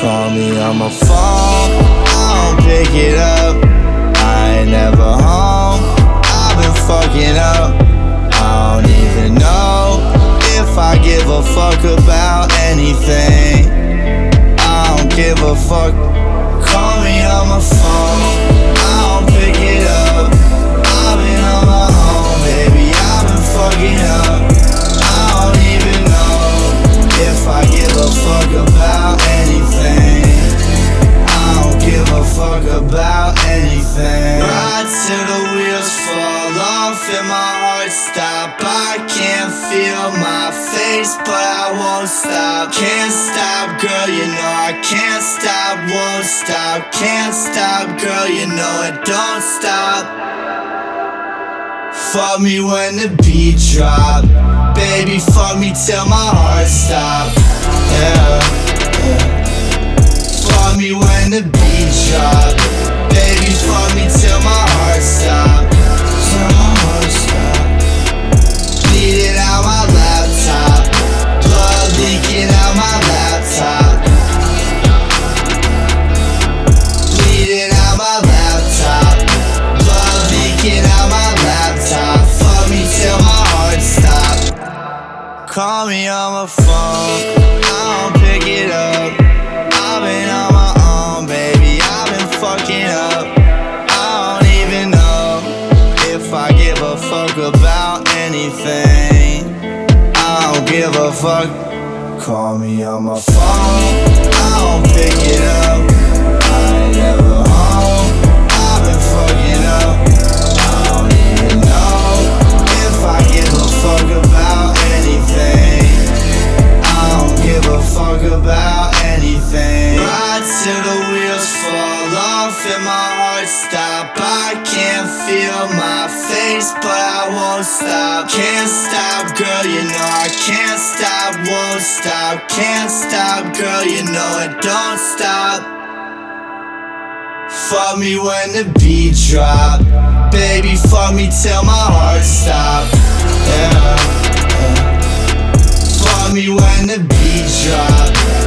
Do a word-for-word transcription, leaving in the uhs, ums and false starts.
Call me on my phone, I don't pick it up. I ain't never home, I've been fucking up. I don't even know if I give a fuck about anything. I don't give a fuck. Call me on my phone, I don't pick it up. I've been on my own, baby, I've been fucking up. I don't even know if I give a fuck about anything. I don't give a fuck about anything. Ride till the wheels fall off and my heart stop. I can't feel my face, but I won't stop. Can't stop, girl, you know I can't stop. Won't stop, can't stop, girl, you know it don't stop. Fuck me when the beat drop, baby, fuck me till my heart stop. Yeah, yeah. Fuck me when the beat drop, baby, fuck me till my heart stop. Till my heart stop. Bleeding out my laptop, blood leaking out my laptop. Bleeding out my laptop, blood leaking out my laptop. Fuck me till my heart stop. Call me on my phone, I don't pick it up. I've been on my own, baby, I've been fucking up. I don't even know if I give a fuck about anything. I don't give a fuck. Call me on my phone, I don't pick it up. I ain't never home, I've been fucking up. I don't even know if I give a fuck about anything. I don't give a fuck about anything. Ride till the wheels fall off and my heart stop. I can't feel my face, but I won't stop. Can't stop, girl, you know I can't stop. Won't stop, can't stop, girl, you know it don't stop. Fuck me when the beat drop, baby, fuck me till my heart stop. Yeah, yeah. Fuck me when the beat drop,